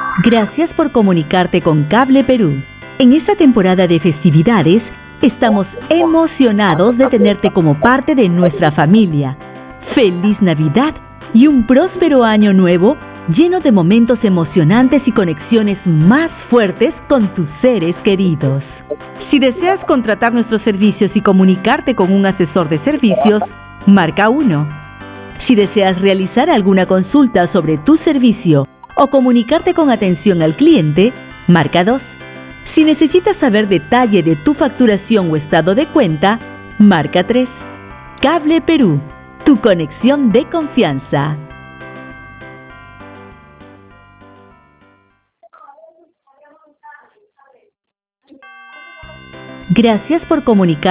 Gracias por comunicarte con Cable Perú. En esta temporada de festividades, estamos emocionados de tenerte como parte de nuestra familia. ¡Feliz Navidad y un próspero año nuevo lleno de momentos emocionantes y conexiones más fuertes con tus seres queridos! Si deseas contratar nuestros servicios y comunicarte con un asesor de servicios, marca 1. Si deseas realizar alguna consulta sobre tu servicio o comunicarte con atención al cliente, marca 2. Si necesitas saber detalle de tu facturación o estado de cuenta, marca 3. Cable Perú, tu conexión de confianza. Gracias por comunicar.